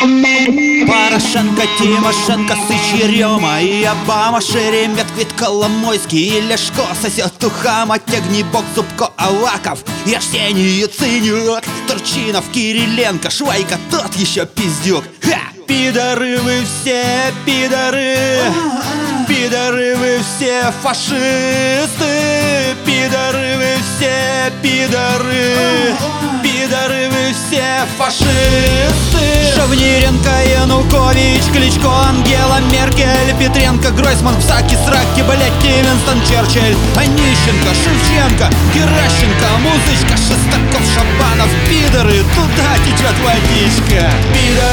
Порошенко, Тимошенко, Сыч, Ерема и Обама, Шеремет, Квит, Коломойский и Ляшко, сосед Тухама, Тягнибок, Зубко, Аваков, Арсений, Яценюк, Турчинов, Кириленко, Швайка, тот еще пиздюк. Ха! Пидоры вы все, пидоры, пидоры вы все фашисты, пидоры вы все, пидоры, пидоры вы все фашисты. Шавниренко, Янукович, Кличко, Ангела Меркель, Петренко, Гройсман, Псаки, Сраки, блять, Винстон Черчилль, Онищенко, Шевченко, Геращенко, Музычка, Шестаков, Шабанов, пидоры, туда течет водичка. Пидоры